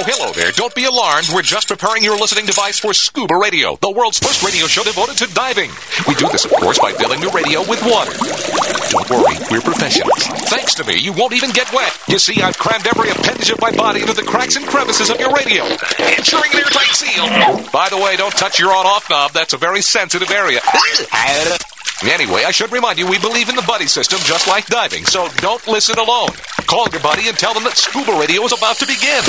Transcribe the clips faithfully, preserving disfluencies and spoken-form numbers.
hello there. Don't be alarmed. We're just preparing your listening device for Scuba Radio, the world's first radio show devoted to diving. We do this, of course, by filling the radio with water. Don't worry, we're professionals. Thanks to me, you won't even get wet. You see, I've crammed every appendage of my body into the cracks and crevices of your radio, ensuring an airtight seal. By the way, don't touch your on-off knob. That's a very sensitive area. Anyway, I should remind you, we believe in the buddy system just like diving, so don't listen alone. Call your buddy and tell them that Scuba Radio is about to begin.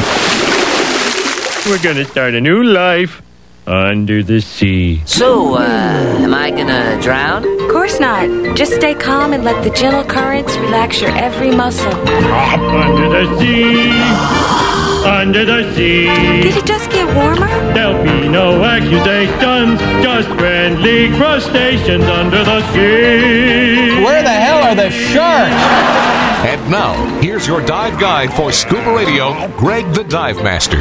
We're going to start a new life under the sea. So, uh, am I gonna drown? Of course not. Just stay calm and let the gentle currents relax your every muscle. Under the sea, under the sea. Did it just get warmer? There'll be no accusations, just friendly crustaceans under the sea. Where the hell are the sharks? And now, here's your dive guide for Scuba Radio, Greg the Dive Master.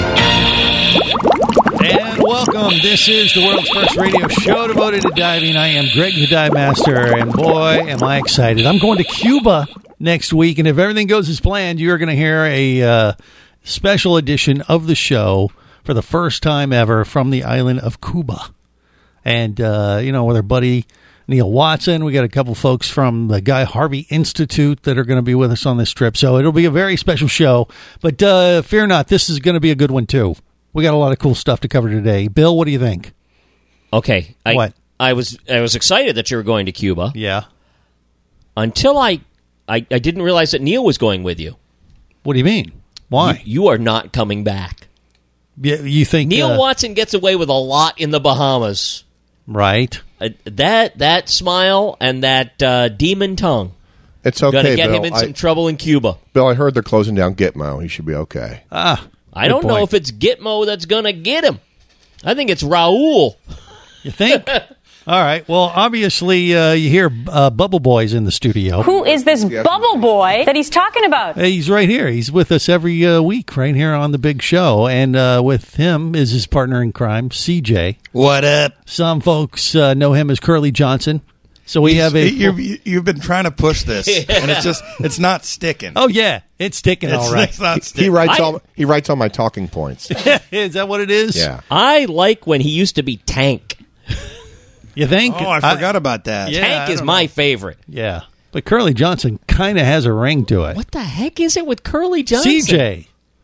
And welcome. This is the world's first radio show devoted to diving. I am Greg the Dive Master, and boy, am I excited. I'm going to Cuba next week, and if everything goes as planned, you're going to hear a uh, special edition of the show for the first time ever from the island of Cuba. And, uh, you know, with our buddy Neil Watson, we got a couple folks from the Guy Harvey Institute that are going to be with us on this trip. So it'll be a very special show. But uh, fear not, this is going to be a good one, too. We got a lot of cool stuff to cover today. Bill, what do you think? Okay. I, what? I was I was excited that you were going to Cuba. Yeah. Until I, I, I didn't realize that Neil was going with you. What do you mean? Why? You, you are not coming back. You, you think Neil uh, Watson gets away with a lot in the Bahamas. Right. Uh, that that smile and that uh, demon tongue. It's okay, Going to get Bill. him in I, some trouble in Cuba. Bill, I heard they're closing down Gitmo. He should be okay. Ah. I don't point. know if it's Gitmo that's going to get him. I think it's Raul. You think? All right. Well, obviously, uh, you hear uh, Bubble Boy's in the studio. Who is this Bubble Boy that he's talking about? Hey, he's right here. He's with us every uh, week right here on the big show. And uh, with him is his partner in crime, C J. What up? Some folks uh, know him as Curly Johnson. So we have a... You've, you've been trying to push this, and it's just, it's not sticking. Oh, yeah. It's sticking, it's, all right. It's not He, sticking. he writes I- all he writes all my talking points. Is that what it is? Yeah. I like when he used to be Tank. You think? Oh, I forgot about that. Yeah, Tank I is don't my know. favorite. Yeah. But Curly Johnson kind of has a ring to it. What the heck is it with Curly Johnson? C J.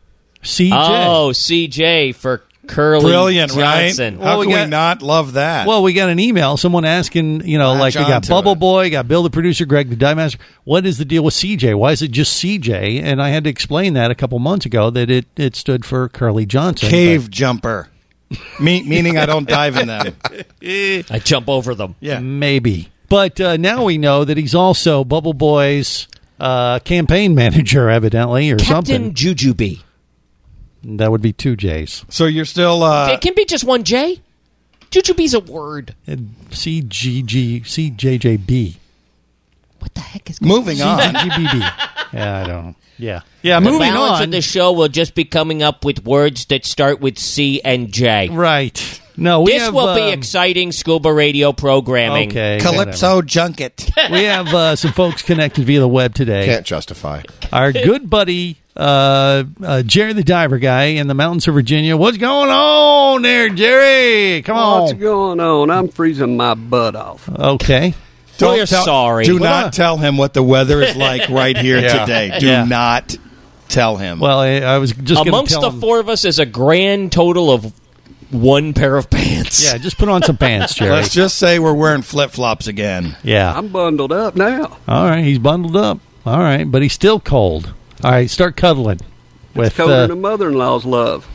C J. Oh, C J for Curly Brilliant, Johnson. right? Well, How we can got- we not love that? Well, we got an email, someone asking, you know, Latch like we got onto Bubble it. Boy, got Bill the producer, Greg the Dive Master. What is the deal with C J? Why is it just C J? And I had to explain that a couple months ago that it, it stood for Curly Johnson. Cave jumper. Me- meaning I don't dive in them. I jump over them. Yeah. Maybe. But uh, now we know that he's also Bubble Boy's uh, campaign manager, evidently, or Captain something. Jujubee. That would be two J's. So you're still... Uh, it can be just one J. Jujubee's a word. C G G, C J J B. What the heck is going moving on. C G G B B. Yeah, I don't know. Yeah. Yeah, The moving balance on. of the show will just be coming up with words that start with C and J. Right. No, we this have, will um, be exciting scuba radio programming. Okay. Calypso Junket. We have uh, some folks connected via the web today. Can't justify. Our good buddy, uh, uh, Jerry the Diver Guy in the mountains of Virginia. What's going on there, Jerry? Come on. What's going on? I'm freezing my butt off. Okay. Oh, you're sorry. Do What not up? tell him what the weather is like right here Yeah. today. Do Yeah. not tell him. Well, I, I was just going to Amongst tell the him. four of us is a grand total of one pair of pants. Yeah, just put on some pants, Jerry. Let's just say we're wearing flip-flops again. Yeah. I'm bundled up now. All right, he's bundled up. All right, but he's still cold. All right, start cuddling. With It's colder uh, than a mother-in-law's love.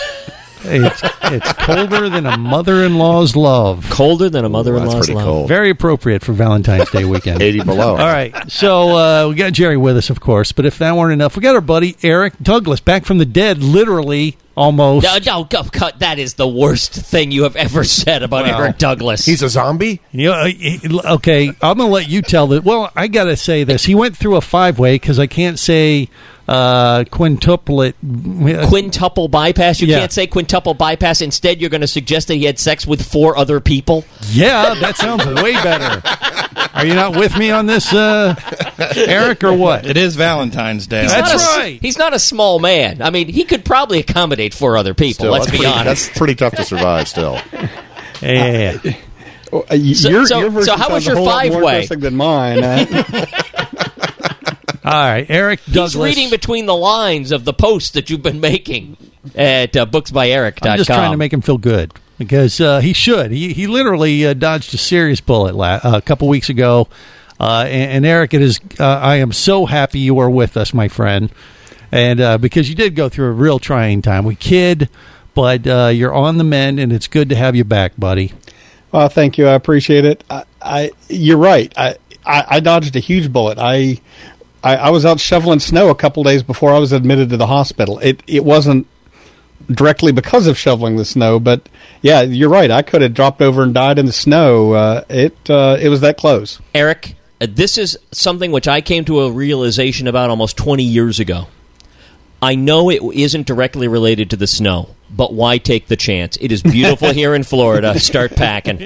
it's, it's colder than a mother-in-law's love. Colder than a mother-in-law's That's pretty love. cold. Very appropriate for Valentine's Day weekend. eighty below. All right, so uh, we got Jerry with us, of course, but if that weren't enough, we got our buddy Eric Douglas back from the dead, literally, almost. No, no, go, cut. That is the worst thing you have ever said about Well, Eric Douglas. He's a zombie? You know, he- okay, I'm going to let you tell it. Well, I got to say this. He went through a five-way because I can't say uh, quintuplet. Quintuple bypass? You Yeah. can't say quintuple bypass. Instead, you're going to suggest that he had sex with four other people? Yeah, that sounds way better. Are you not with me on this, uh, Eric, or what? It is Valentine's Day. He's That's not a, right. He's not a small man. I mean, he could probably accommodate four other people, Still, let's that's be pretty, honest. That's pretty tough to survive still. Yeah. Uh, y- So- your, so- your version so how was sounds a your whole lot more five-way? interesting than mine. Uh, All right, Eric Douglas. He's reading between the lines of the posts that you've been making at uh, books by eric dot com. I'm just trying to make him feel good because uh, he should. He he literally uh, dodged a serious bullet la- uh, a couple weeks ago. Uh, and, and Eric, it is. Uh, I am so happy you are with us, my friend, and uh, because you did go through a real trying time. We kid, but uh, you're on the mend, and it's good to have you back, buddy. well, thank you. I appreciate it. I, I you're right. I, I, I dodged a huge bullet. I, I I was out shoveling snow a couple days before I was admitted to the hospital. It it wasn't directly because of shoveling the snow, but yeah, you're right. I could have dropped over and died in the snow. Uh, it uh, it was that close. Eric, uh, this is something which I came to a realization about almost twenty years ago. I know it isn't directly related to the snow, but why take the chance? It is beautiful here in Florida. Start packing.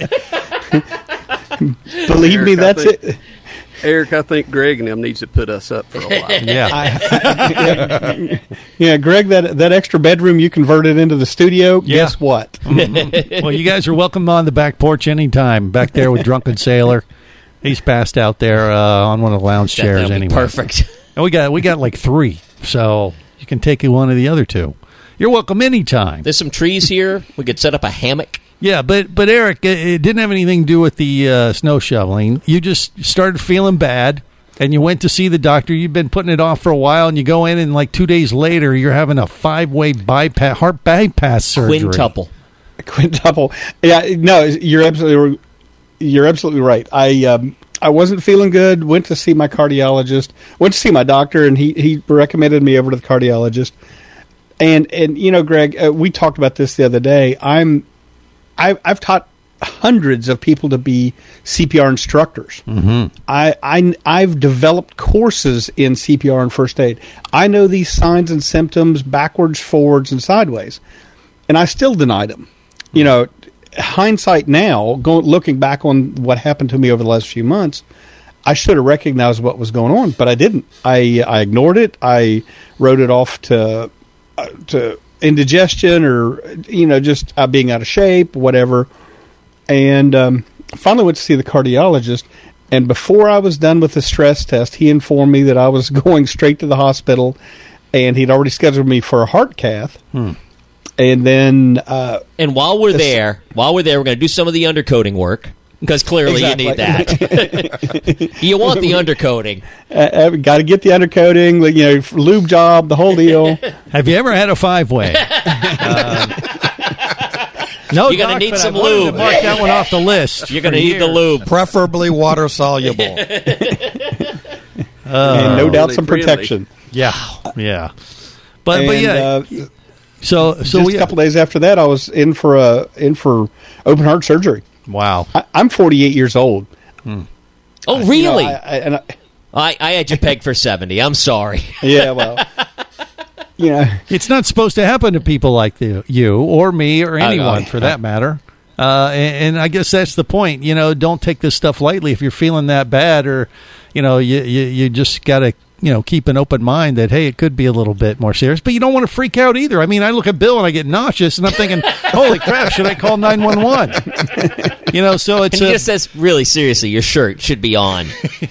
Believe me, Eric, I that's think- it. Eric, I think Greg and him needs to put us up for a while. Yeah. Yeah, Greg, that that extra bedroom you converted into the studio. Yeah. Guess what? Well, you guys are welcome on the back porch anytime. Back there with Drunken Sailor. He's passed out there uh, on one of the lounge chairs That'll be anyway. perfect. And we got we got like three, so you can take one of the other two. You're welcome anytime. There's some trees here. We could set up a hammock. Yeah, but but Eric, it, it didn't have anything to do with the uh, snow shoveling. You just started feeling bad, and you went to see the doctor. You've been putting it off for a while, and you go in, and like two days later, you're having a five-way bypass, heart bypass surgery. Quintuple. Quintuple. Yeah, no, you're absolutely you're absolutely right. I um, I wasn't feeling good. Went to see my cardiologist. Went to see my doctor, and he he recommended me over to the cardiologist. And and you know, Greg, uh, we talked about this the other day. I'm I, I've taught hundreds of people to be C P R instructors. Mm-hmm. I, I I've developed courses in C P R and first aid. I know these signs and symptoms backwards, forwards, and sideways, and I still denied them. You know, hindsight now, going looking back on what happened to me over the last few months, I should have recognized what was going on, but I didn't. I I ignored it. I wrote it off to uh, to indigestion or you know just uh, being out of shape, whatever. And um, finally went to see the cardiologist. And before I was done with the stress test, he informed me that I was going straight to the hospital, and he'd already scheduled me for a heart cath. Hmm. And then, uh, and while we're there, while we're there, we're going to do some of the undercoating work because clearly Exactly. you need that. You want the undercoating. uh, got to get the undercoating, like, you know, lube job, the whole deal. Have you ever had a five-way? uh, no, You're gonna doc, need but some I wanted lube. to mark that one off the list. You're going for to need the years. lube. Preferably water soluble. And no doubt Really some friendly. protection. Yeah, yeah. But and, but yeah. uh, so so just we a couple days after that, I was in for a in for open heart surgery. Wow. I, I'm forty-eight years old. Oh, You know, really? I, I, and I, I, I had you pegged for seventy. I'm sorry. yeah, well, you know, It's not supposed to happen to people like the, you or me or anyone know. for that matter. Uh, and, and I guess that's the point. You know, don't take this stuff lightly. If you're feeling that bad, or you know, you you, you just got to you know keep an open mind that hey, it could be a little bit more serious. But you don't want to freak out either. I mean, I look at Bill and I get nauseous, and I'm thinking, holy crap, should I call nine one one? You know, so it's And he a- just says, really seriously, your shirt should be on.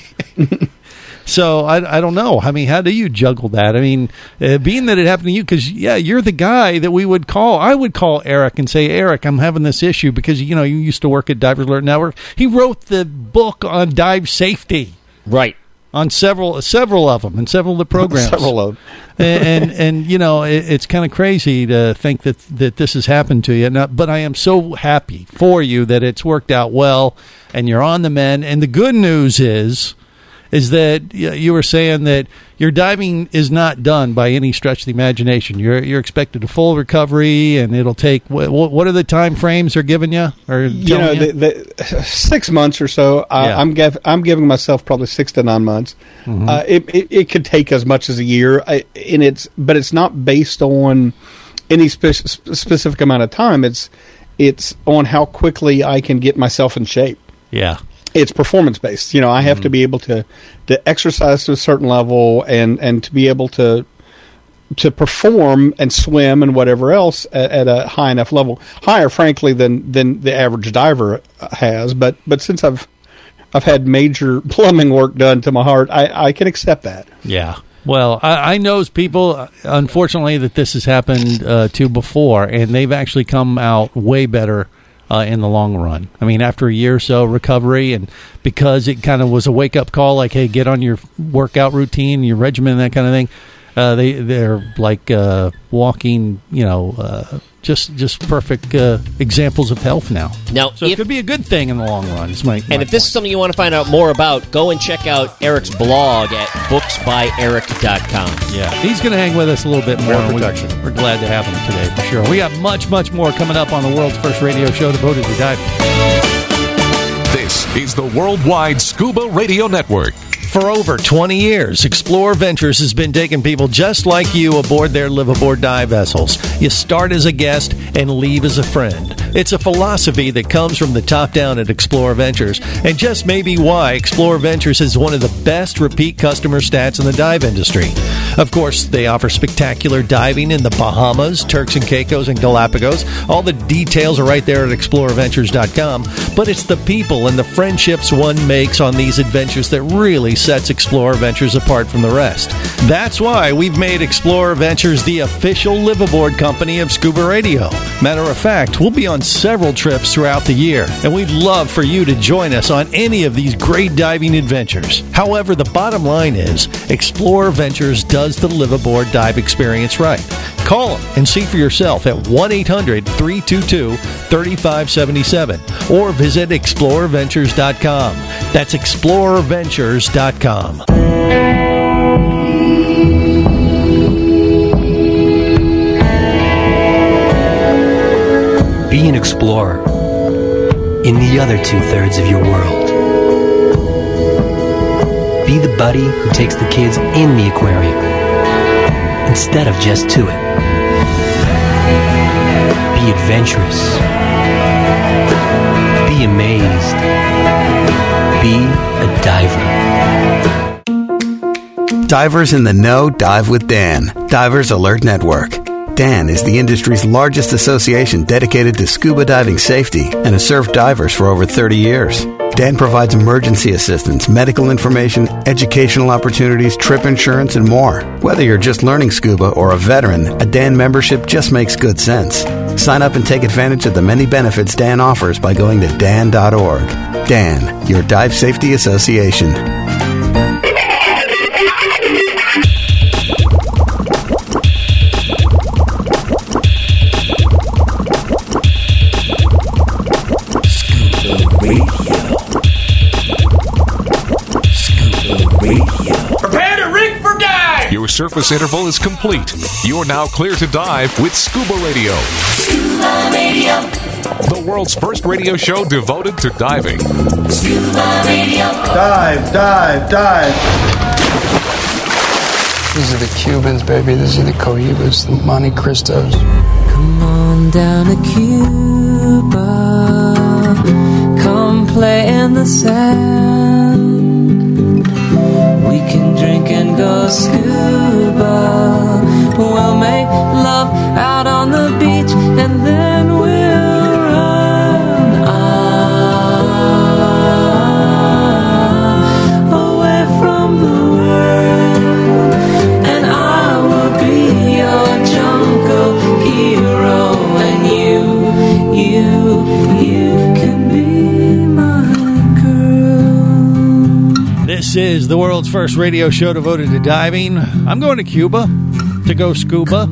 So I, I don't know. I mean, how do you juggle that? I mean, uh, being that it happened to you, because yeah, you're the guy that we would call. I would call Eric and say, Eric, I'm having this issue because you know you used to work at Divers Alert Network. He wrote the book on dive safety, Right. on several several of them and several of the programs. several of them. and, and and you know it, it's kind of crazy to think that that this has happened to you. Now, but I am so happy for you that it's worked out well and you're on the mend. And the good news is, is that y- you were saying that your diving is not done by any stretch of the imagination. You're you're expected a full recovery, and it'll take what, what are the time frames they're giving you? Or you know, you? The, the, six months or so. Uh, Yeah. I'm giv- I'm giving myself probably six to nine months. Mhm. Uh, it, it it could take as much as a year, I, and it's but it's not based on any spe- specific amount of time. It's it's on how quickly I can get myself in shape. Yeah. It's performance based. You know, I have Mm-hmm. to be able to, to exercise to a certain level and, and to be able to to perform and swim and whatever else at, at a high enough level, higher, frankly, than than the average diver has. But but since I've I've had major plumbing work done to my heart, I, I can accept that. Yeah. Well, I, I know people, unfortunately, that this has happened uh, to before, and they've actually come out way better uh, in the long run. I mean, after a year or so recovery, and because it kind of was a wake-up call, like, hey, get on your workout routine, your regimen, that kind of thing, uh, they, they're like uh, walking, you know, uh, just just perfect uh, examples of health now. Now, so it could be a good thing in the long run. Is my, And if this is something you want to find out more about, go and check out Eric's blog at books by eric dot com. Yeah, he's going to hang with us a little bit more. More and we- protection. We're glad to have him today, for sure. We got much, much more coming up on the world's first radio show devoted to diving. This is the Worldwide Scuba Radio Network. For over twenty years, Explorer Ventures has been taking people just like you aboard their live-aboard dive vessels. You start as a guest and leave as a friend. It's a philosophy that comes from the top down at Explorer Ventures, and just may be why Explorer Ventures is one of the best repeat customer stats in the dive industry. Of course, they offer spectacular diving in the Bahamas, Turks and Caicos, and Galapagos. All the details are right there at explorer ventures dot com, but it's the people and the friendships one makes on these adventures that really sets Explorer Ventures apart from the rest. That's why we've made Explorer Ventures the official live-aboard company of Scuba Radio. Matter of fact, we'll be on several trips throughout the year, and we'd love for you to join us on any of these great diving adventures. However, the bottom line is, Explorer Ventures does the live-aboard dive experience right. Call them and see for yourself at one eight hundred three two two three five seven seven or visit explorer ventures dot com. That's explorer ventures dot com. Be an explorer in the other two-thirds of your world. Be the buddy who takes the kids in the aquarium instead of just to it. Be adventurous. Be amazed. Be a diver. Divers in the know dive with Dan, Divers Alert Network. Dan is the industry's largest association dedicated to scuba diving safety and has served divers for over thirty years. Dan provides emergency assistance, medical information, educational opportunities, trip insurance, and more. Whether you're just learning scuba or a veteran, a Dan membership just makes good sense. Sign up and take advantage of the many benefits Dan offers by going to dan dot org. Dan, your dive safety association. Prepare to rig for dive! Your surface interval is complete. You're now clear to dive with Scuba Radio. Scuba Radio. The world's first radio show devoted to diving. Scuba Radio. Dive, dive, dive. These are the Cubans, baby. These are the Cohibas, the Monte Cristos. Come on down to Cuba. Come play in the sand. We can drink and go scuba. We'll make love out on the beach, and then we'll run ah, away from the world. And I will be your jungle hero, and you, you, you can be my girl. This is the world's first radio show devoted to diving. I'm going to Cuba to go scuba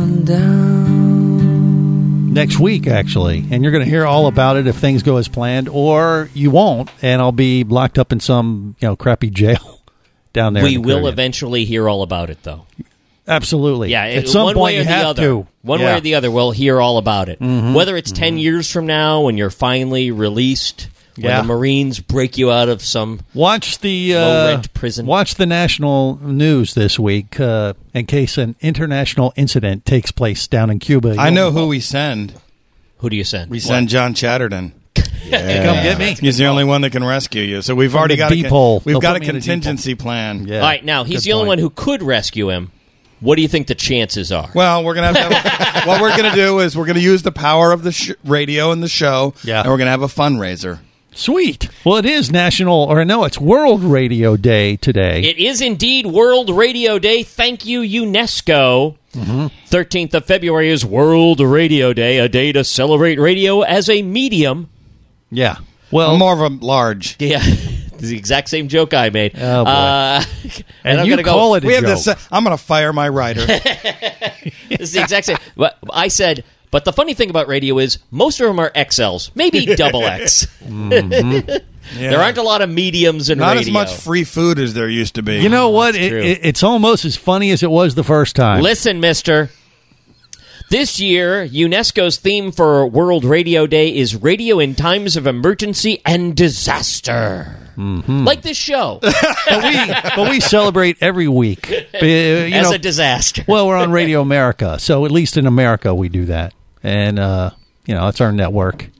next week, actually. And you're going to hear all about it if things go as planned, or you won't, and I'll be locked up in some, you know, crappy jail down there. We in the will Caribbean. eventually hear all about it, though. Absolutely. Yeah, At it- some one point way or you the have other. to. One Yeah. way or the other, we'll hear all about it. Mhm. Whether it's ten years from now when you're finally released, when Yeah. the Marines break you out of some Watch the uh, low-rent prison. Watch the national news this week uh, in case an international incident takes place down in Cuba. I know who we send. Who do you send? We send John Chatterton. Yeah. Come get me. He's the only one that can rescue you. So we've From already the got a, deep con- hole. we've They'll got a put me in a deep contingency plan. Yeah. All right, now, he's Good the only point. one who could rescue him. What do you think the chances are? Well, we're gonna have, to have a, what we're gonna do is we're gonna use the power of the sh- radio and the show, Yeah. and we're gonna have a fundraiser. Sweet. Well, it is National, or no, it's World Radio Day today. It is indeed World Radio Day. Thank you, UNESCO. Mm-hmm. thirteenth of February is World Radio Day, a day to celebrate radio as a medium. Yeah. Well, I'm more of a large. Yeah. The exact same joke I made. Oh, boy. Uh, And I'm you gonna go, call it a We have joke. this. Uh, I'm gonna fire my writer. This is the exact same. But I said, but the funny thing about radio is most of them are X Ls, maybe double X. Mm-hmm. Yeah. There aren't a lot of mediums in Not radio. as much free food as there used to be. You know what? It, true. it, it's almost as funny as it was the first time. Listen, mister. This year, UNESCO's theme for World Radio Day is Radio in Times of Emergency and Disaster. Mm-hmm. Like this show. but, we, but we celebrate every week. Uh, you As know, a disaster. Well, we're on Radio America, so at least in America we do that. And, uh, you know, it's our network.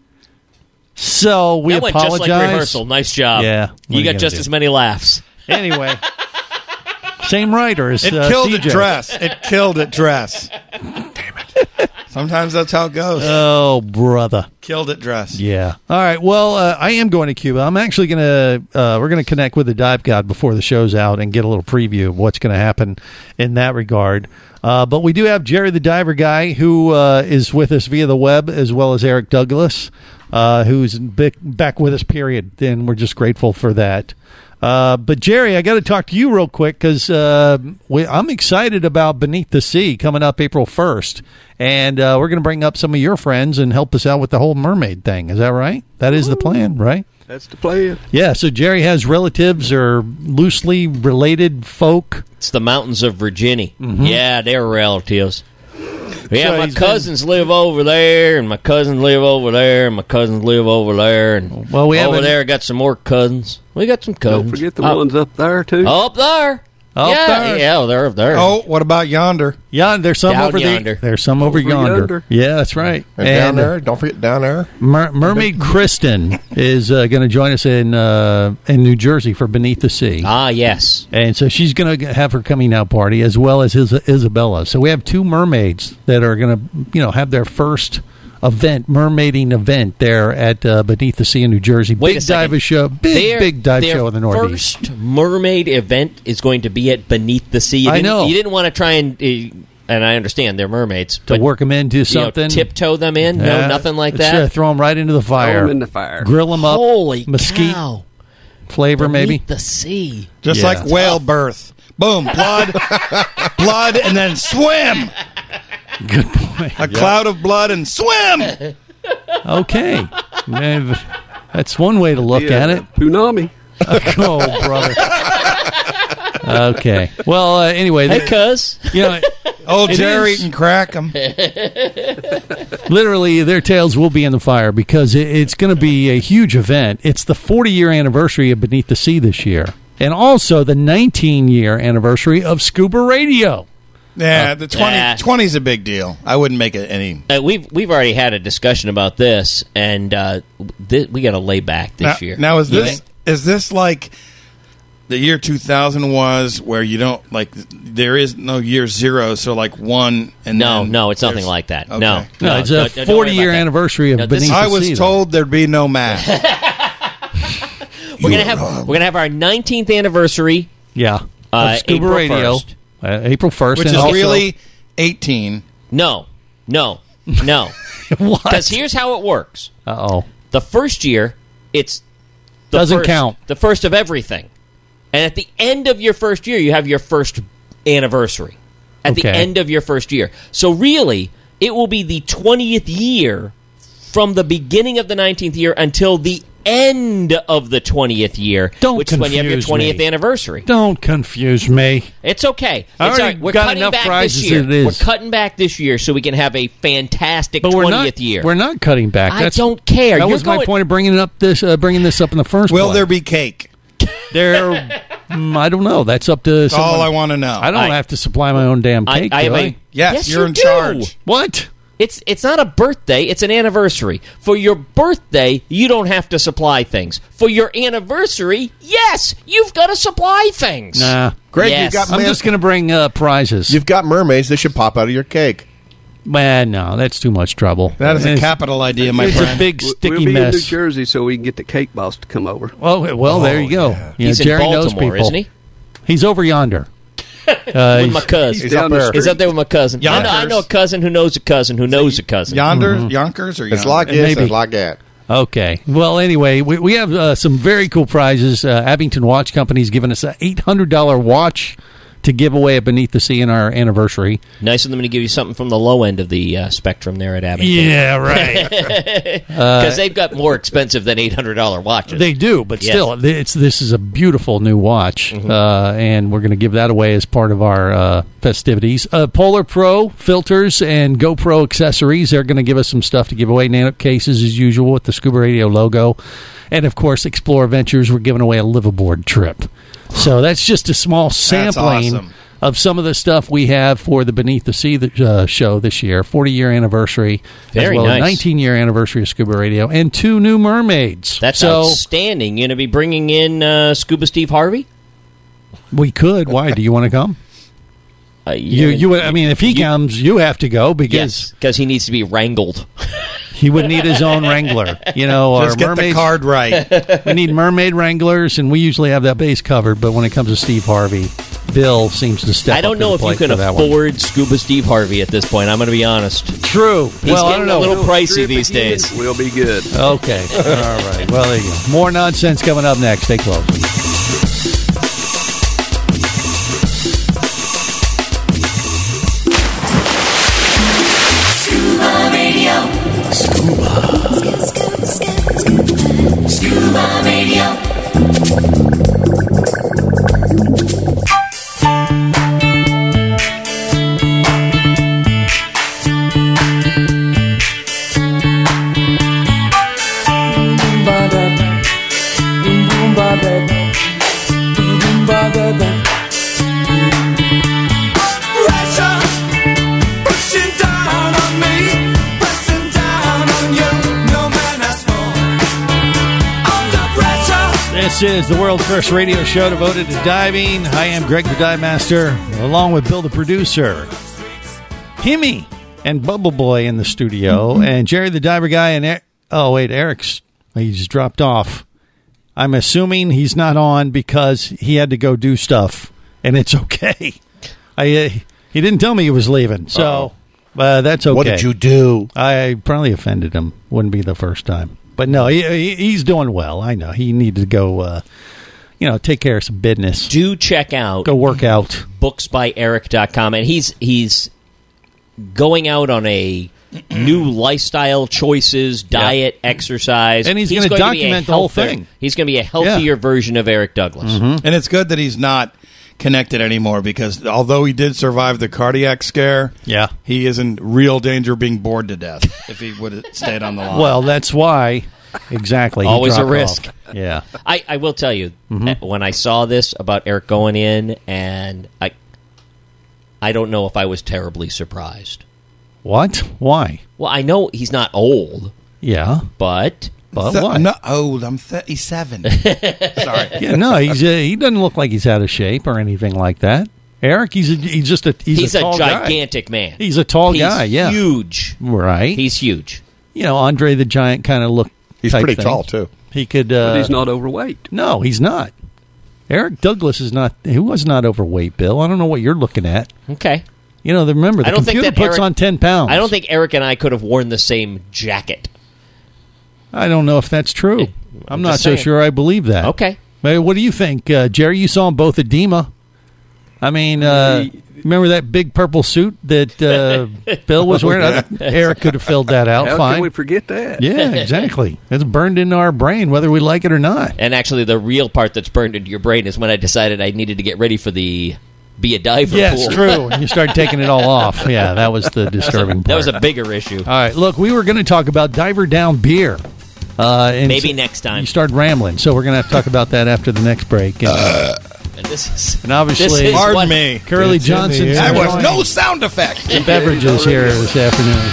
So we that went apologize. just like rehearsal. Nice job. Yeah. What are You you got gonna just do? as many laughs. Anyway. Same writers. It uh, killed C at J. dress. It killed at dress. Damn it. Sometimes that's how it goes. Oh, brother. Killed at dress. Yeah. All right. Well, uh, I am going to Cuba. I'm actually going to, uh, we're going to connect with the Dive God before the show's out and get a little preview of what's going to happen in that regard. Uh, but we do have Jerry the Diver Guy, who uh, is with us via the web, as well as Eric Douglas, uh, who's back, back with us, period. And we're just grateful for that. Uh, but, Jerry, I got to talk to you real quick because uh, we, I'm excited about Beneath the Sea coming up April first. And uh, we're going to bring up some of your friends and help us out with the whole mermaid thing. Is that right? That is the plan, right? That's the plan. Yeah, so Jerry has relatives or loosely related folk. It's the mountains of Virginia. Mhm. Yeah, they're relatives. Yeah, So my he's cousins live over there, and my cousins live over there, and my cousins live over there, and Well, we over haven't- there got some more cousins. We got some cousins. Don't forget the Uh, ones up there, too. up there. Up yeah, there. yeah, they're up there. Oh, what about yonder? Yeah, there's some Down over yonder. the, There's some over, Over yonder. yonder. Yeah, that's right. And, down And, there, don't forget down there. Mer- Mermaid Kristen is uh, going to join us in uh, in New Jersey for Beneath the Sea. Ah, yes. And so she's going to have her coming out party as well as Is- Isabella. So we have two mermaids that are going to, you know, have their first event, mermaiding event there at uh, Beneath the Sea in New Jersey. Wait big a second. dive show, big Their- big dive their show in the Northeast. First mermaid event is going to be at Beneath the Sea. You I didn't- know. You didn't want to try and, uh, and I understand they're mermaids, To but work them into you know, something, tiptoe them in. No, Uh, nothing like it's, uh, that. throw them right into the fire, Throw 'em in the fire. grill them up, Holy mesquite cow! flavor, maybe. Beneath the sea. Just Yeah. like whale birth. Boom, blood, blood, and then swim. Good point. A cloud of blood and swim. Okay, Man, that's one way to look Yeah, at it. Punami. Oh, brother. Okay. Well, uh, anyway, Hey, th- cuz. you know, Old It Jerry is. can crack them. literally, their tails will be in the fire because it, it's going to be a huge event. It's the forty-year anniversary of Beneath the Sea this year, and also the nineteen-year anniversary of Scuba Radio. Yeah, the twenty, Yeah. twenty is a big deal. I wouldn't make it any. Uh, we've we've already had a discussion about this, and uh, th- we got to lay back this now, year. now is You this think? is this like the year two thousand was, where you don't like there is no year zero, so like one and No, then no, it's nothing there's- like that. Okay. No, No, it's no, a don't- don't worry forty-year about that. anniversary of No, this Beneath is- the I was Sea. told there'd be no math. We're gonna have we're gonna have our nineteenth anniversary. yeah, Uh, of Scuba April Radio, first. uh, April first, Which and is also- really eighteen. No, no, no. what? Because here's how it works. Uh oh, The first year, it's the Doesn't first, count. The first of everything, and at the end of your first year, you have your first anniversary. At the Okay. end of your first year, so really, it will be the twentieth year from the beginning of the nineteenth year until the end of the twentieth year, Don't which is when you have your confuse twentieth me. anniversary. Don't confuse me. It's okay. I It's already all right. We're got cutting enough back prizes this year. as it is. We're cutting back this year so we can have a fantastic But we're twentieth not. year. We're not cutting back. I That's, don't care. That You're was my going- point of bringing up this. Uh, bringing this up in the first Will place. there be cake? There, mm, I don't know. That's up to. That's all someone. I want to know. I don't I- have to supply my own damn I- cake. I do have I? a- Yes, Yes, you're you in do. charge. What? It's it's not a birthday, it's an anniversary. For your birthday, you don't have to supply things. For your anniversary, yes, you've got to supply things. Nah, Greg, Yes. you got I'm man- just going to bring uh, prizes. You've got mermaids. They should pop out of your cake. Man, no, that's too much trouble. That is a It's- capital idea, my it's friend. a big We'll sticky be in New mess. Jersey so we can get the cake boss to come over. Well, well, there you go. yeah. You know, He's Jerry in knows Baltimore, people. isn't he? He's over yonder. Uh, With my he's- cousin. He's down the He's street. up there with my cousin. I know, I know a cousin who knows a cousin who knows a cousin. Yonder, Mm-hmm. Yonkers, or It's Yonder? like this. Maybe. It's like that. Okay. Well, anyway, we, we have uh, some very cool prizes. Uh, Abington Watch Company's given us an eight hundred dollars watch to give away at Beneath the Sea in our anniversary. Nice of them to give you something from the low end of the uh, spectrum there at Abington. Yeah, right. Because they've got more expensive than eight hundred dollars watches. They do, but Yes. still, it's this is a beautiful new watch, Mhm. uh, and we're going to give that away as part of our uh, festivities. Uh, Polar Pro filters and GoPro accessories. They're going to give us some stuff to give away. Nano cases as usual with the Scuba Radio logo, and of course, Explorer Ventures. We're giving away a liveaboard trip. So that's just a small sampling awesome. of some of the stuff we have for the Beneath the Sea uh, show this year, forty-year anniversary, Very as well nice. as nineteen-year anniversary of Scuba Radio, and two new mermaids. That's so outstanding. You're going to be bringing in uh, Scuba Steve Harvey? we could. Why? Do you want to come? Uh, You, you. I mean, if he comes, you have to go because Yes, because he needs to be wrangled. he would need his own wrangler. You know, Just our get the mermaids- card right. We need mermaid wranglers, and we usually have that base covered. But when it comes to Steve Harvey, Bill seems to step. I don't up know to if the you plate can for that one. afford Scuba Steve Harvey at this point. I'm going to be honest. True. He's well, I getting don't know. a little pricey Strip these again. days. We'll be good. Okay. All right. Well, there you go. More nonsense coming up next. Stay close. Scuba Radio. Scuba. Scuba Radio. This is the world's first radio show devoted to diving. I am Greg the Dive Master, along with Bill the producer, Himmy, and Bubble Boy in the studio, and Jerry the Diver Guy, and er- oh wait, Eric's he just dropped off. I'm assuming he's not on because he had to go do stuff, and it's okay. I uh, he didn't tell me he was leaving, so uh, that's okay. What did you do? I probably offended him. Wouldn't be the first time. But no, he, he, he's doing well. I know. He needed to go, uh, you know, take care of some business. Do check out Go work out. books by eric dot com. And he's he's going out on a new lifestyle choices, diet, exercise. And he's going gonna to document the whole thing. He's going to be a healthier version of Eric Douglas. And it's good that he's not connected anymore because although he did survive the cardiac scare, yeah, he is in real danger of being bored to death if he would have stayed on the line. Well, that's why. Exactly. He Always a dropped risk. off. Yeah. I, I will tell you, Mhm. uh, when I saw this about Eric going in, and I, I don't know if I was terribly surprised. What? Why? Well, I know he's not old, Yeah. but But Th- why? I'm not old. I'm thirty-seven. Sorry. Yeah, no, he's uh, he doesn't look like he's out of shape or anything like that. Eric, he's a, he's just a he's, he's, a, a, tall gigantic guy. man. He's a tall He's guy. Yeah, huge. Right. He's huge. You know, Andre the Giant kind of look. He's type pretty thing. tall, too. He could. Uh, But he's not overweight. No, he's not. Eric Douglas is not. He was not overweight, Bill. I don't know what you're looking at. Okay. You know, remember the I don't think computer that puts Eric- on ten pounds. I don't think Eric and I could have worn the same jacket. I don't know if that's true. I'm, I'm not just so saying. sure I believe that. Okay. Hey, what do you think, uh, Jerry? You saw them both at D E M A. I mean, uh, you remember that big purple suit that uh, Bill was wearing? I- Eric could have filled that out How fine. can we forget that? Yeah, exactly. It's burned into our brain, whether we like it or not. And actually, the real part that's burned into your brain is when I decided I needed to get ready for the be a diver Yes, pool. true. And you started taking it all off. Yeah, that was the disturbing That part. was a bigger issue. All right, look, we were going to talk about Diver Down beer. Uh, and Maybe so- next time. You started rambling, so we're going to have to talk about that after the next break. And, uh, And this is and obviously, this is Pardon what- me. Curly It's in the Johnson's air. That was enjoying no sound effect. some beverages here this afternoon.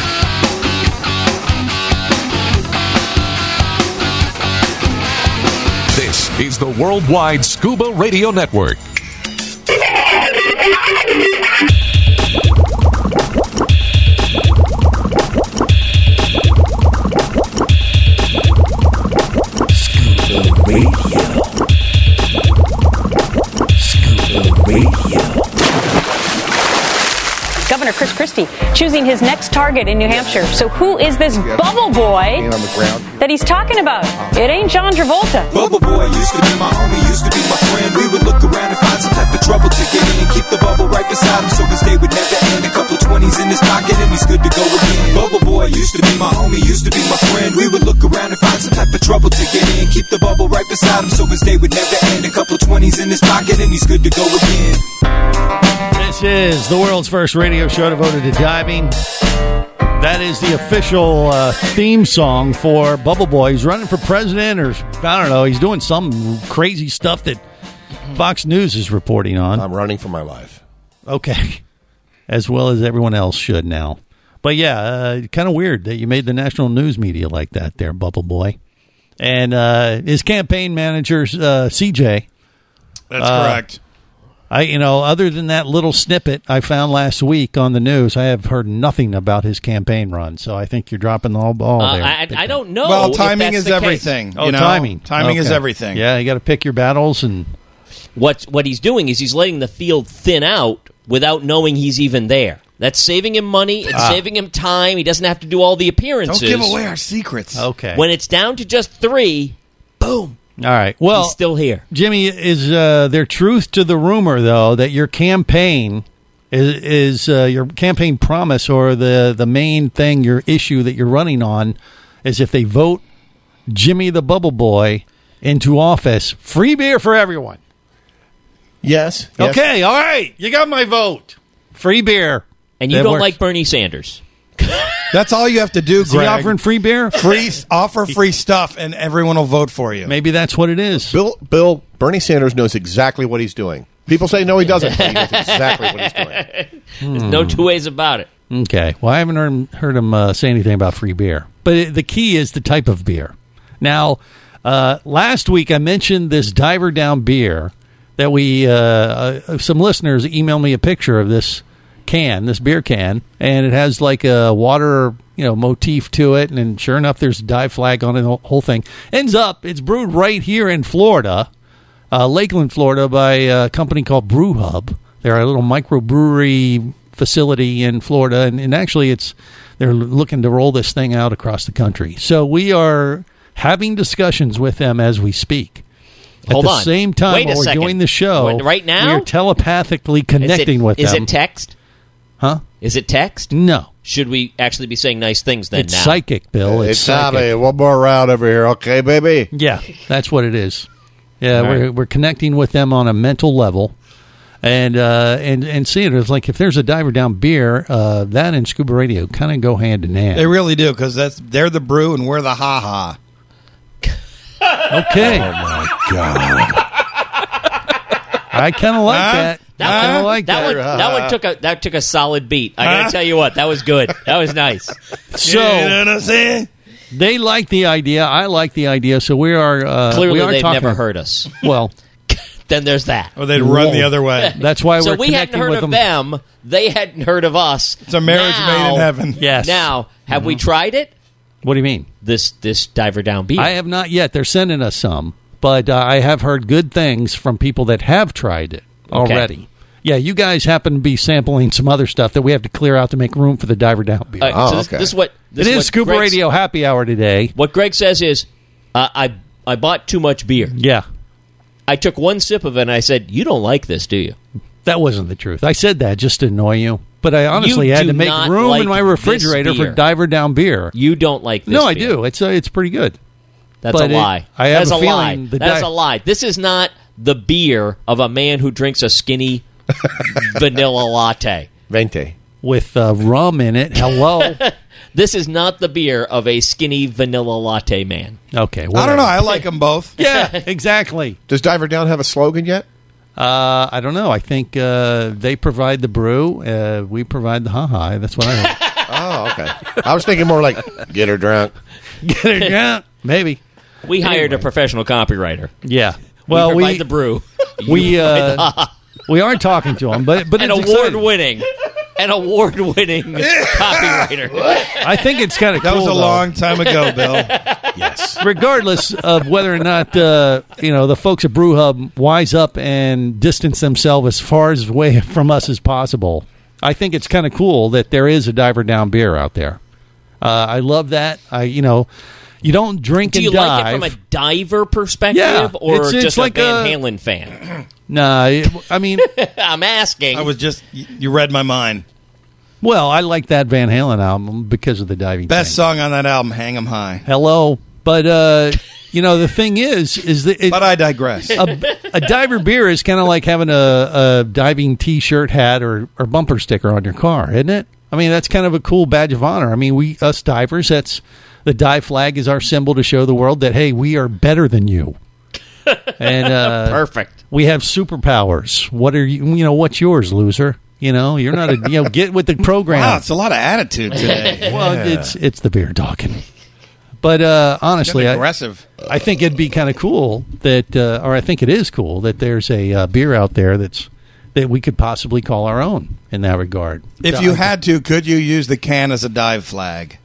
This is the Worldwide Scuba Radio Network. Scuba Radio. Scuba Radio. Governor Chris Christie choosing his next target in New Hampshire. So who is this bubble boy on the ground. that he's talking about? It ain't John Travolta. Bubble boy used to be my homie, used to be my friend. We would look around and find some type of trouble to get in. Keep the bubble right beside him so his day would never end. A couple twenties in his pocket and he's good to go again. Bubble boy used to be my homie, used to be my friend. We would look around and find some type of trouble to get in. Keep the bubble right beside him so his day would never end. A couple twenties in his pocket and he's good to go again. This is the world's first radio show devoted to diving. That is the official uh, theme song for Bubble Boy. He's running for president, or I don't know. He's doing some crazy stuff that Fox News is reporting on. I'm running for my life. Okay. As well as everyone else should now. But yeah, uh, kind of weird that you made the national news media like that there, Bubble Boy. And uh, his campaign manager, uh, C J. That's uh, correct. I, you know, other than that little snippet I found last week on the news, I have heard nothing about his campaign run. So I think you're dropping the whole ball Uh, there. I, I don't know. Well, if timing that's is the case. everything. oh, you know? timing. Timing is Okay. everything. Yeah, you got to pick your battles. And What what he's doing is he's letting the field thin out without knowing he's even there. That's saving him money. It's Ah. saving him time. He doesn't have to do all the appearances. Don't give away our secrets. okay. When it's down to just three, boom, All right. Well, he's still here. Jimmy, is uh, there truth to the rumor, though, that your campaign is, is uh, your campaign promise, or the, the main thing, your issue that you're running on, is if they vote Jimmy the Bubble Boy into office, free beer for everyone? Yes. yes. Okay, all right. You got my vote. Free beer. And you That don't works. like Bernie Sanders. That's all you have to do, Is he Greg. offering free beer? free offer free stuff, and everyone will vote for you. Maybe that's what it is. Bill, Bill, Bernie Sanders knows exactly what he's doing. People say no, he doesn't. But he knows exactly what he's doing. There's no two ways about it. Okay. Well, I haven't heard him, heard him uh, say anything about free beer. But it, the key is the type of beer. Now, uh, last week I mentioned this Diver Down beer that we, uh, uh, some listeners emailed me a picture of this can, this beer can, and it has like a water, you know, motif to it. And, and sure enough, there's a dive flag on it, the whole thing. Ends up, it's brewed right here in Florida, uh, Lakeland, Florida, by a company called Brew Hub. They're a little microbrewery facility in Florida, and, and actually it's they're looking to roll this thing out across the country. So we are having discussions with them as we speak. At Hold the on. same time Wait a while we're second. doing the show, Wait, right now? we're telepathically connecting is it, with is them. it text? Huh? Is it text? No. Should we actually be saying nice things then It's now? psychic, Bill. Hey, It's psychic. Tommy, one more round over here, okay, baby? Yeah, that's what it is. Yeah, All we're right. we're connecting with them on a mental level, and uh, and and seeing it. It's like if there's a Diver Down beer, uh, that and Scuba Radio kind of go hand in hand. They really do, because that's they're the brew and we're the ha ha. Okay, Oh, my God. I kind of like Huh? that. That I kind one, of like that that. one. That one took a that took a solid beat. I gotta Huh? tell you what, that was good. That was nice. So You know what I'm saying? they like the idea. I like the idea. So we are uh, Clearly, we are they've talking. never heard us. Well, Then there's that. Or they'd run Whoa. the other way. that's why So we're we hadn't connecting heard with of them. them. They hadn't heard of us. It's a marriage Now- made in heaven. Yes. Now, have we tried it? What do you mean? This this Diver Down beer. I have not yet. They're sending us some, but uh, I have heard good things from people that have tried it already. Yeah, you guys happen to be sampling some other stuff that we have to clear out to make room for the Diver Down beer. All right, Oh, so this, okay. this is what this it is what Scuba Greg's- Radio Happy Hour today. What Greg says is, uh, I I bought too much beer. Yeah. I took one sip of it and I said, "You don't like this, do you?" That wasn't the truth. I said that just to annoy you. But I honestly You had do to make not room like in my this refrigerator for beer. Diver Down beer. You don't like this No, I beer. do. It's uh, it's pretty good. That's But a it- lie. I have That's a a, lie. feeling the That's di- a lie. This is not the beer of a man who drinks a skinny vanilla latte. Vente. With uh, rum in it. Hello. This is not the beer of a skinny vanilla latte man. Okay. I don't know. I like them both. Yeah, exactly. Does Diver Down have a slogan yet? Uh, I don't know. I think uh, they provide the brew. Uh, we provide the ha-ha. That's what I heard. Oh, okay. I was thinking more like, get her drunk. Get her drunk? Maybe. We hired a professional copywriter. Yeah. Well, we we... provide the brew. You we, provide the uh, ha-ha. we are talking to them, but, but An it's exciting. award-winning. An award-winning copywriter. I think it's kind of cool. That was a though. long time ago, Bill. Yes. Regardless of whether or not uh, you know the folks at Brew Hub wise up and distance themselves as far as away from us as possible, I think it's kind of cool that there is a Diver Down beer out there. Uh, I love that. I you know you don't drink Do you and like dive. it from a diver perspective Yeah, or it's- it's just like a Van a- Halen fan? Nah, it- I mean, I'm asking. I was just, you you read my mind. well, I like that Van Halen album because of the diving. Best thing. song on that album, Hang 'em High. Hello, but uh, you know the thing is, is that it, But I digress. a, a diver beer is kind of like having a, a diving T-shirt, hat, or, or bumper sticker on your car, isn't it? I mean, that's kind of a cool badge of honor. I mean, we us divers, that's the dive flag is our symbol to show the world that hey, we are better than you. And uh, Perfect. we have superpowers. What are you? You know, what's yours, loser? You know, you're not a. You know, get with the program. Wow, it's a lot of attitude today. Well, it's it's the beer talking. But uh, honestly, Getting I, aggressive. I think it'd be kind of cool that, uh, or I think it is cool that there's a uh, beer out there that's that we could possibly call our own in that regard. If you had to, could you use the can as a dive flag?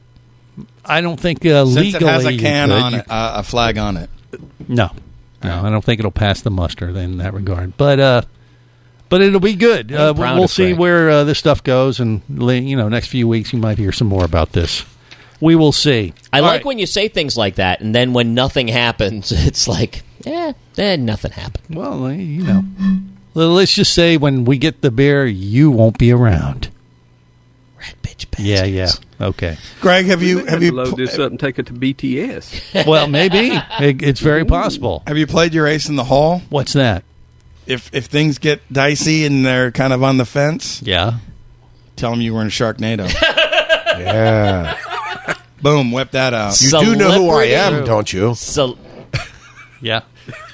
I don't think uh, Since legally it has a you can could. on You- it, uh, a flag on it. No, no, I don't think it'll pass the muster in that regard. But uh, but it'll be good. Uh, proud we'll of see Craig. where uh, this stuff goes, and you know, next few weeks you might hear some more about this. We will see. I All like right. when you say things like that, and then when nothing happens, it's like, eh, eh nothing happened. Well, uh, you know, Well, let's just say when we get the beer, you won't be around. Red bitch bastards. Yeah, yeah. Okay. Greg, have you Have have to you load pl- this up and take it to B T S? Well, maybe it, it's very possible. have you played your ace in the hole? What's that? If if things get dicey and they're kind of on the fence, Yeah. tell them you were in Sharknado. Yeah. Boom, whip that out. You do know who I Celebrity. am, don't you? So, Yeah.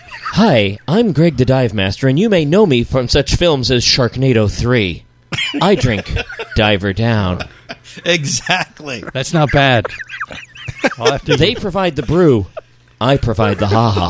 hi, I'm Greg the Dive Master, and you may know me from such films as Sharknado three. I drink Diver Down. Exactly. That's not bad. I'll have to. They provide the brew. I provide the ha-ha.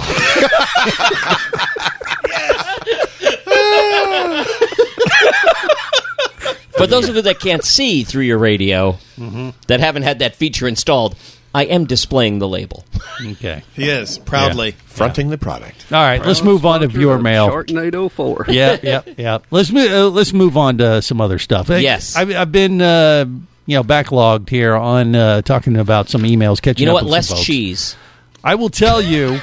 For those of you that can't see through your radio, Mm-hmm. that haven't had that feature installed, I am displaying the label. Okay. He is, proudly. Fronting the product. All right. Let's move on to viewer mail. Sharknado four. Yeah, yeah, yeah. Let's move. Uh, let's move on to some other stuff. Hey, Yes. I've, I've been uh, you know backlogged here on uh, talking about some emails. Catching You know up what? with Less some folks. cheese. I will tell you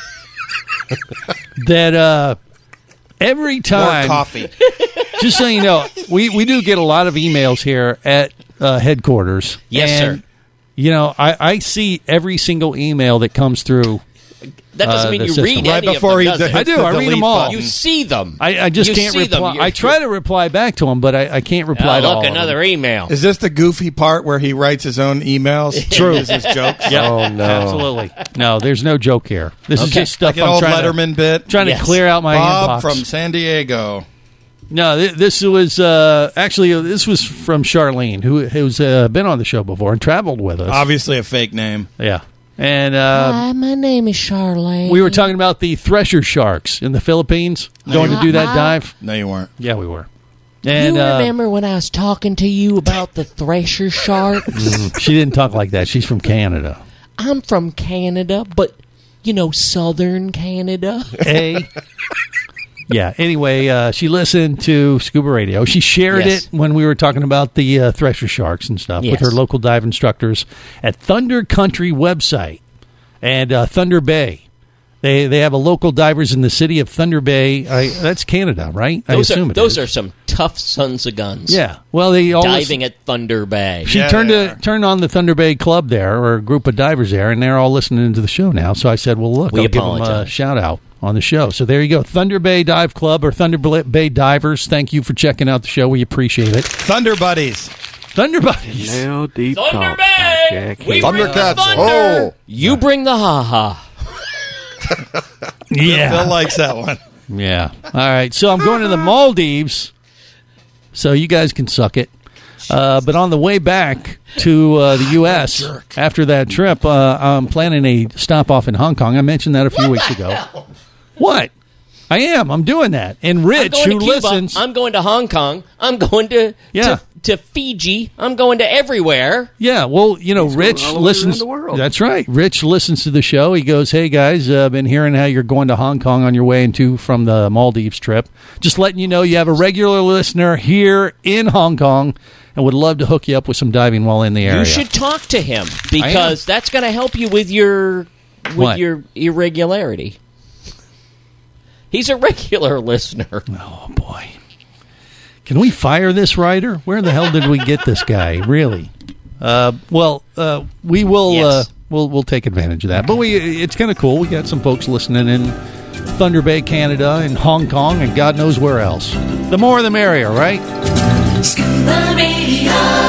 that uh, every More time, coffee. just so you know, we, we do get a lot of emails here at uh, headquarters. Yes, and, sir. You know, I, I see every single email that comes through. That doesn't Uh, mean the you system. read Right any before of he them, does hits it? I do. the I read delete them all. button. You see them. I, I just You can't see them. reply. You're- I try to reply back to them, but I, I can't reply Oh, to all look, of them. another email. Is this the goofy part where he writes his own emails? True. Uses jokes? Yep. Oh, no. Absolutely. No, there's no joke here. This is Okay. just stuff Like an I'm old trying, to, Letterman bit. trying Yes. to clear out my Bob inbox. from San Diego. No, th- this was uh, actually uh, this was from Charlene, who who's uh, been on the show before and traveled with us. Obviously a fake name. Yeah, and uh, Hi, my name is Charlene. we were talking about the thresher sharks in the Philippines going to do that dive. No, you weren't. Yeah, we were. And you uh, remember when I was talking to you about the thresher sharks? she didn't talk like that. She's from Canada. I'm from Canada, but, you know, southern Canada. A. Yeah. Anyway, uh, she listened to Scuba Radio. She shared Yes. it when we were talking about the uh, thresher sharks and stuff with Yes. her local dive instructors at Thunder Country website and uh, Thunder Bay. They they have a local divers in the city of Thunder Bay. I, that's Canada, right? Those I assume are it those is. are some tough sons of guns. Yeah. Well, they all diving at Thunder Bay. She Yeah, turned they to are. turned on the Thunder Bay Club there, or a group of divers there, and they're all listening to the show now. So I said, "Well, look, We I'll give them a apologize. shout out on the show." So there you go, Thunder Bay Dive Club or Thunder Bay Divers. Thank you for checking out the show. We appreciate it. Thunder Buddies. Thunder Buddies. Now deep Thunder talk Bay! by Jack We Hill. bring the Thundercats, thunder. oh. You bring the ha ha. Yeah. Phil likes that one. Yeah. All right. So I'm going to the Maldives, so you guys can suck it. Uh, but on the way back to uh, the U S after that trip, uh, I'm planning a stop off in Hong Kong. I mentioned that a few weeks ago. Hell? What? I am. I'm doing that. And I'm Rich, going who to Cuba. listens, I'm going to Hong Kong. I'm going to, Yeah. to to Fiji. I'm going to everywhere. yeah. Well, you know, He's Rich going all the way listens. around the world. That's right. Rich listens to the show. He goes, "Hey guys, uh, I've been hearing how you're going to Hong Kong on your way into from the Maldives trip. Just letting you know, you have a regular listener here in Hong Kong, and would love to hook you up with some diving while in the area." You should talk to him because that's going to help you with your with What? your irregularity. He's a regular listener. Oh boy. Can we fire this writer? Where the hell did we get this guy? Really? Uh, well, uh, we will. Yes. Uh, we'll we'll take advantage of that. But we, it's kind of cool. We got some folks listening in Thunder Bay, Canada, and Hong Kong, and God knows where else. The more, the merrier, right? Scuba Radio.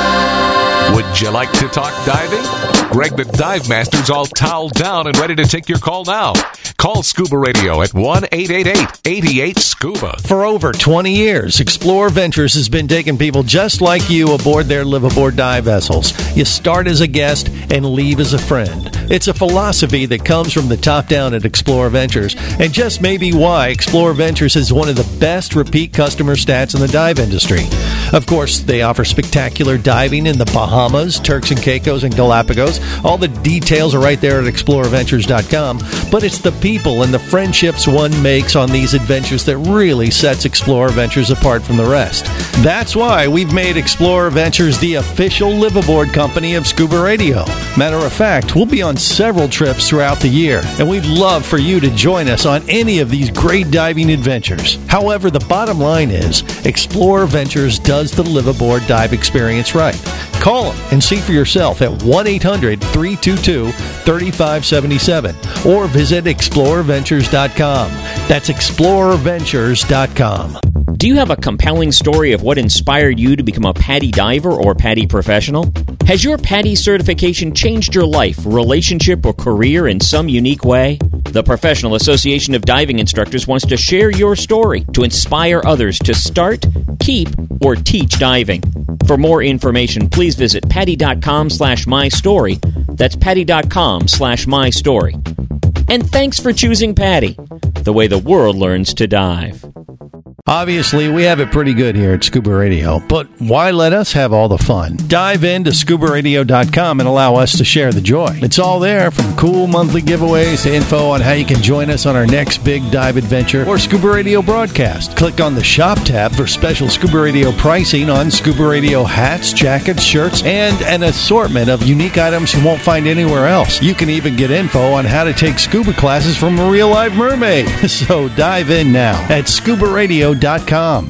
Would you like to talk diving? Greg the Dive Master's all toweled down and ready to take your call now. Call Scuba Radio at one eight eight eight, eight eight, SCUBA. For over twenty years, Explorer Ventures has been taking people just like you aboard their live-aboard dive vessels. You start as a guest and leave as a friend. It's a philosophy that comes from the top down at Explorer Ventures, and just maybe why Explorer Ventures is one of the best repeat customer stats in the dive industry. Of course, they offer spectacular diving in the Bahamas, Turks and Caicos, and Galapagos. All the details are right there at explorer ventures dot com, but it's the people and the friendships one makes on these adventures that really sets Explorer Ventures apart from the rest. That's why we've made Explorer Ventures the official live-aboard company of Scuba Radio. Matter of fact, we'll be on several trips throughout the year, and we'd love for you to join us on any of these great diving adventures. However, the bottom line is, Explorer Ventures does the live-aboard dive experience right. Call them and see for yourself at one eight hundred, three two two, three five seven seven or visit explorer ventures dot com. That's explorer ventures dot com. Do you have a compelling story of what inspired you to become a PADI diver or PADI professional? Has your PADI certification changed your life, relationship, or career in some unique way? The Professional Association of Diving Instructors wants to share your story to inspire others to start, keep, or teach diving. For more information, please visit PADI.com slash my story. That's PADI.com slash my story. And thanks for choosing PADI, the way the world learns to dive. Obviously, we have it pretty good here at Scuba Radio, but why let us have all the fun? Dive into scuba radio dot com and allow us to share the joy. It's all there, from cool monthly giveaways to info on how you can join us on our next big dive adventure or Scuba Radio broadcast. Click on the Shop tab for special Scuba Radio pricing on Scuba Radio hats, jackets, shirts, and an assortment of unique items you won't find anywhere else. You can even get info on how to take scuba classes from a real live mermaid. So dive in now at scuba radio dot com.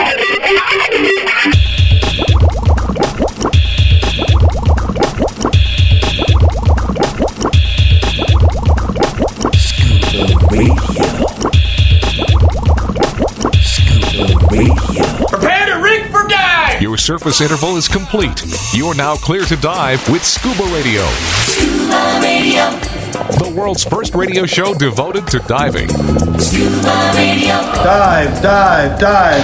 Scuba Radio. Scuba Radio. Prepare to rig for dive! Your surface interval is complete. You are now clear to dive with Scuba Radio. Scuba Radio. The world's first radio show devoted to diving. Scuba Radio. Dive, dive, dive.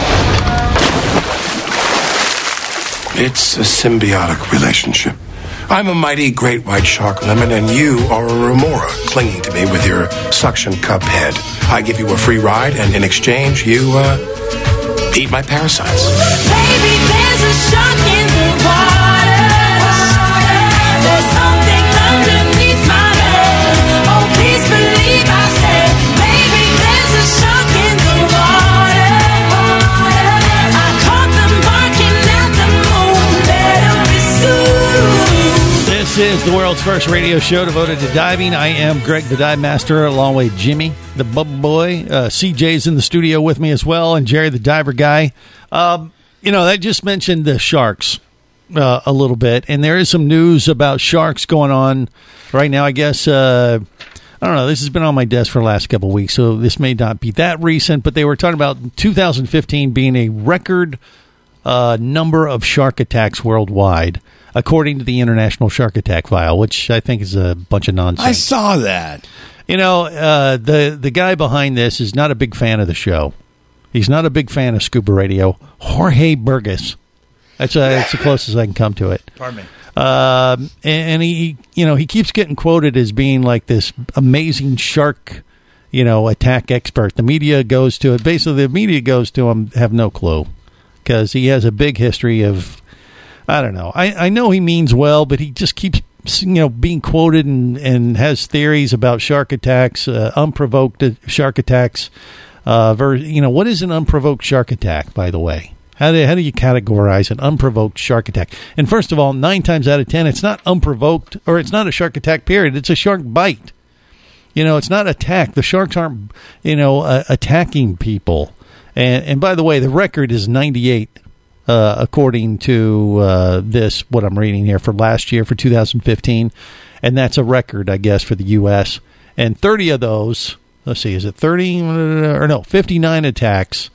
It's a symbiotic relationship. I'm a mighty great white shark lemon, and you are a remora clinging to me with your suction cup head. I give you a free ride, and in exchange, you, uh, eat my parasites. Baby, there's a shark in the water. There's something underneath my bed. Oh, please believe I said, baby, there's a shark in the water. I caught them barking at the moon. Better be soon. This is the world's first radio show devoted to diving. I am Greg the Dive Master, along with Jimmy the Bubble Boy. Uh, C J's in the studio with me as well, and Jerry the Diver Guy. Um, you know, I just mentioned the sharks uh, a little bit, and there is some news about sharks going on right now. I guess, uh, I don't know, this has been on my desk for the last couple of weeks, so this may not be that recent, but they were talking about two thousand fifteen being a record uh, number of shark attacks worldwide, according to the International Shark Attack File, which I think is a bunch of nonsense. I saw that. You know, uh, the the guy behind this is not a big fan of the show. He's not a big fan of Scuba Radio. Jorge Burgess. That's, uh, that's the closest I can come to it. Pardon me. Um, and, and he, you know, he keeps getting quoted as being like this amazing shark, you know, attack expert. The media goes to it. Basically, the media goes to him, have no clue, because he has a big history of, I don't know. I, I know he means well, but he just keeps, you know, being quoted and, and has theories about shark attacks, uh, unprovoked shark attacks. Uh, ver, you know, what is an unprovoked shark attack, by the way? How do, how do you categorize an unprovoked shark attack? And first of all, nine times out of ten, it's not unprovoked, or it's not a shark attack, period. It's a shark bite. You know, it's not attack. The sharks aren't, you know, uh, attacking people. And, and by the way, the record is ninety-eight. Uh, according to uh, this, what I'm reading here, for last year, for two thousand fifteen. And that's a record, I guess, for the U S. And thirty of those, let's see, is it thirty? Or no, fifty-nine attacks.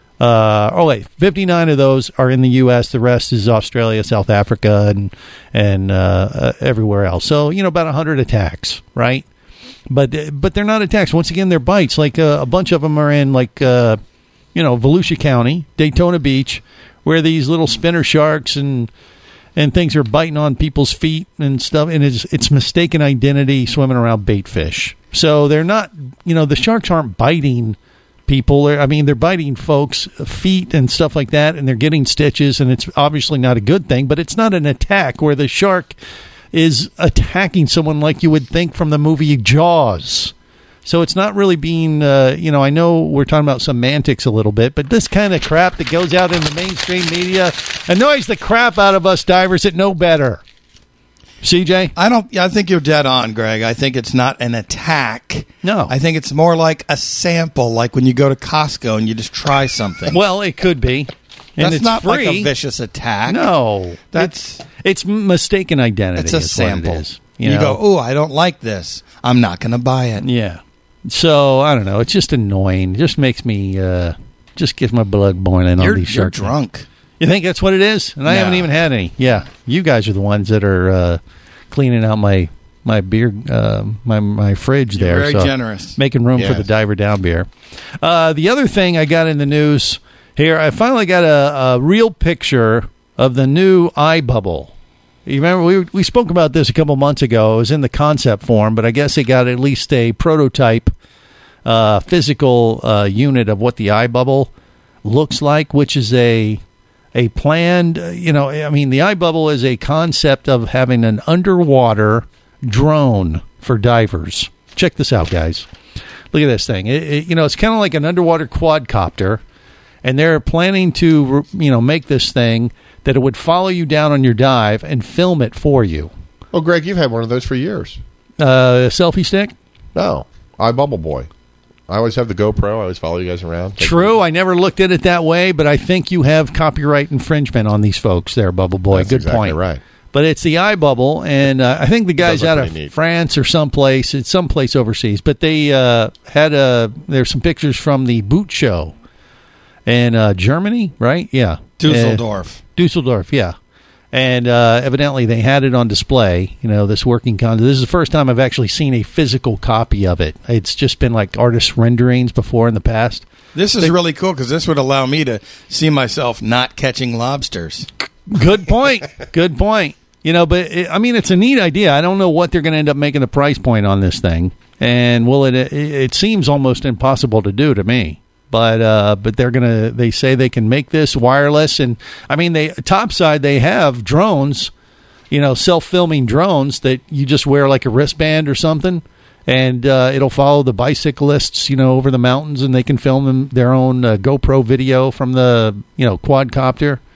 Uh, oh, wait, fifty-nine of those are in the U S. The rest is Australia, South Africa, and, and uh, uh, everywhere else. So, you know, about one hundred attacks, right? But but they're not attacks. Once again, they're bites. Like uh, a bunch of them are in, like, uh, you know, Volusia County, Daytona Beach, where these little spinner sharks and and things are biting on people's feet and stuff, and it's it's mistaken identity swimming around bait fish. So they're not, you know, the sharks aren't biting people. They're, I mean, they're biting folks' feet and stuff like that, and they're getting stitches, and it's obviously not a good thing, but it's not an attack where the shark is attacking someone like you would think from the movie Jaws. So it's not really being, uh, you know, I know we're talking about semantics a little bit, but this kind of crap that goes out in the mainstream media annoys the crap out of us divers that know better. C J? I don't. I think you're dead on, Greg. I think it's not an attack. No. I think it's more like a sample, like when you go to Costco and you just try something. Well, it could be. And That's it's not free. like a vicious attack. No. That's it's, it's mistaken identity. It's a is sample. What it is, you you you know? go, ooh, I don't like this. I'm not going to buy it. Yeah. So, I don't know. It's just annoying. It just makes me, uh, just gets my blood boiling You're, on these you're sharks. drunk. You think that's what it is? And I No. haven't even had any. Yeah. You guys are the ones that are uh, cleaning out my my beer, uh, my my fridge You're there. very so generous. Making room Yes. for the Diver Down beer. Uh, the other thing I got in the news here, I finally got a, a real picture of the new iBubble. You remember, we we spoke about this a couple months ago. It was in the concept form, but I guess they got at least a prototype uh, physical uh, unit of what the iBubble looks like, which is a a planned, uh, you know, I mean, the iBubble is a concept of having an underwater drone for divers. Check this out, guys. Look at this thing. It, it, you know, it's kind of like an underwater quadcopter, and they're planning to, you know, make this thing that it would follow you down on your dive and film it for you. Oh, Greg, you've had one of those for years. Uh, a selfie stick? No, iBubble Boy. I always have the GoPro. I always follow you guys around. Take True. I never looked at it that way, but I think you have copyright infringement on these folks there, Bubble Boy. That's Good exactly point. right. But it's the iBubble, and uh, I think the guys does look out of pretty neat. France or someplace, it's someplace overseas, but they uh, had a, there's some pictures from the boot show in uh, Germany, right? Yeah. Dusseldorf. Uh, Dusseldorf, yeah. And uh, evidently they had it on display, you know, this working concept. This is the first time I've actually seen a physical copy of it. It's just been like artist renderings before in the past. This is They- really cool because this would allow me to see myself not catching lobsters. Good point. Good point. You know, but it, I mean, it's a neat idea. I don't know what they're going to end up making the price point on this thing, and will it? It, it seems almost impossible to do to me. But uh, but they're gonna. They say they can make this wireless, and I mean, they topside they have drones, you know, self-filming drones that you just wear like a wristband or something, and uh, it'll follow the bicyclists, you know, over the mountains, and they can film them their own uh, GoPro video from the you know quadcopter.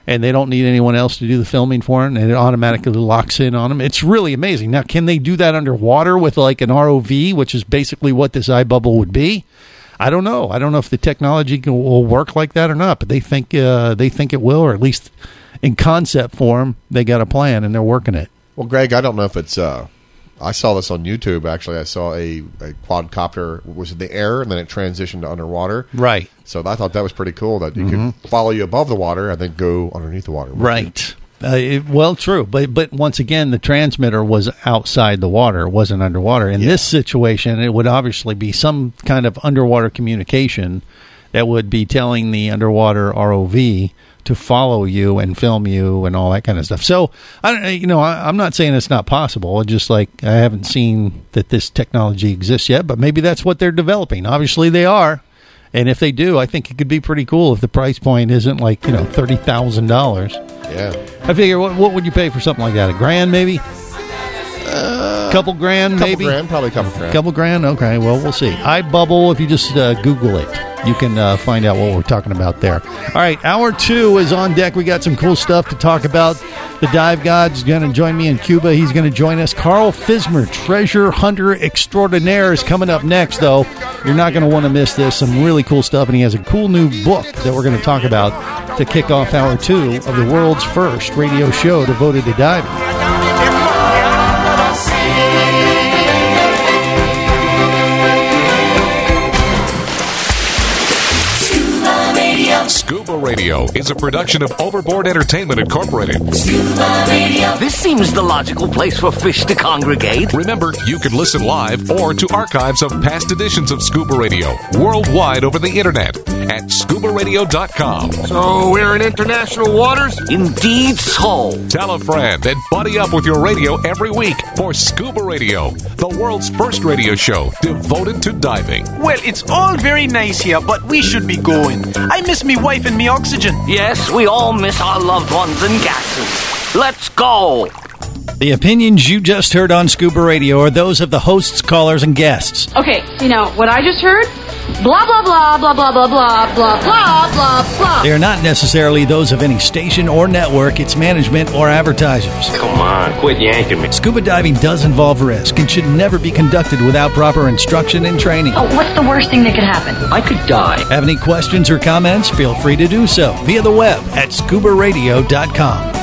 and they don't need anyone else to do the filming for it, and it automatically locks in on them. It's really amazing. Now, can they do that underwater with like an R O V, which is basically what this iBubble would be? I don't know. I don't know if the technology can, will work like that or not, but they think uh, they think it will, or at least in concept form, they got a plan and they're working it. Well, Greg, I don't know if it's. Uh, I saw this on YouTube. Actually, I saw a, a quadcopter was in the air and then it transitioned to underwater. Right. So I thought that was pretty cool that you Mm-hmm. could follow you above the water and then go underneath the water. Right. Uh, it, well, true, but but once again, the transmitter was outside the water; it wasn't underwater. In this situation, it would obviously be some kind of underwater communication that would be telling the underwater R O V to follow you and film you and all that kind of stuff. So, I don't, you know, I, I'm not saying it's not possible. It's just like I haven't seen that this technology exists yet, but maybe that's what they're developing. Obviously, they are. And if they do, I think it could be pretty cool if the price point isn't like, you know, thirty thousand dollars. Yeah. I figure, what, what would you pay for something like that? A grand, maybe? Uh, couple grand, couple maybe? grand, probably a couple grand. Couple grand? Okay, well, we'll see. iBubble, if you just uh, Google it, you can uh, find out what we're talking about there. All right, hour two is on deck. We got some cool stuff to talk about. The Dive God's going to join me in Cuba. He's going to join us. Carl Fismer, treasure hunter extraordinaire, is coming up next, though. You're not going to want to miss this. Some really cool stuff, and he has a cool new book that we're going to talk about to kick off hour two of the world's first radio show devoted to diving. Scuba Radio is a production of Overboard Entertainment Incorporated. This seems the logical place for fish to congregate. Remember, you can listen live or to archives of past editions of Scuba Radio worldwide over the internet at scuba radio dot com. So we're in international waters? Indeed so. Tell a friend and buddy up with your radio every week for Scuba Radio, the world's first radio show devoted to diving. Well, it's all very nice here, but we should be going. I miss me wife and me oxygen. Yes, we all miss our loved ones and gases. Let's go. The opinions you just heard on Scuba Radio are those of the hosts, callers, and guests. Okay, you know, what I just heard? Blah, blah, blah, blah, blah, blah, blah, blah, blah, blah, blah. They are not necessarily those of any station or network, its management, or advertisers. Come on, quit yanking me. Scuba diving does involve risk and should never be conducted without proper instruction and training. Oh, what's the worst thing that could happen? I could die. Have any questions or comments? Feel free to do so via the web at scuba radio dot com.